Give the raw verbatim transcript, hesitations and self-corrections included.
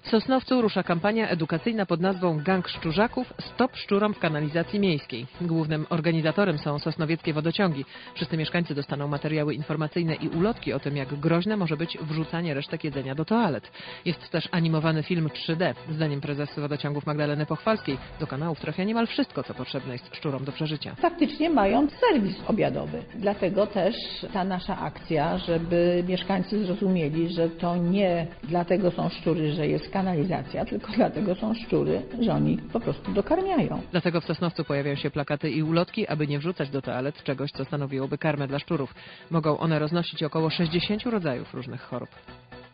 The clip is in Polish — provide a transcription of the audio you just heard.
W Sosnowcu rusza kampania edukacyjna pod nazwą Gang Szczurzaków – Stop szczurom w kanalizacji miejskiej. Głównym organizatorem są sosnowieckie wodociągi. Wszyscy mieszkańcy dostaną materiały informacyjne i ulotki o tym, jak groźne może być wrzucanie resztek jedzenia do toalet. Jest też animowany film trzy D. Zdaniem prezes wodociągów Magdaleny Pochwalskiej do kanałów trafia niemal wszystko, co potrzebne jest szczurom do przeżycia. Faktycznie mają serwis obiadowy. Dlatego też ta nasza akcja, żeby mieszkańcy zrozumieli, że to nie dlatego są szczury, że jest kanalizacja, tylko dlatego są szczury, że oni po prostu dokarmiają. Dlatego w Sosnowcu pojawiają się plakaty i ulotki, aby nie wrzucać do toalet czegoś, co stanowiłoby karmę dla szczurów. Mogą one roznosić około sześćdziesięciu rodzajów różnych chorób.